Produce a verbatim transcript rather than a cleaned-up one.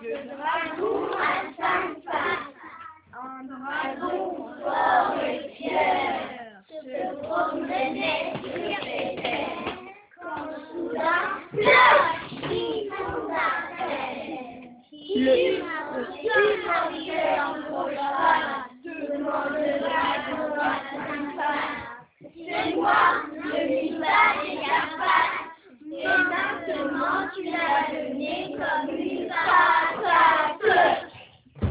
Le dragon a cinq pattes. Un dragon fort et fier se promenait sur les terres. Quand soudain, ploche, il tombe à terre. Qui peut-il arriver en gros cheval? Demande le dragon à cinq pattes. C'est moi,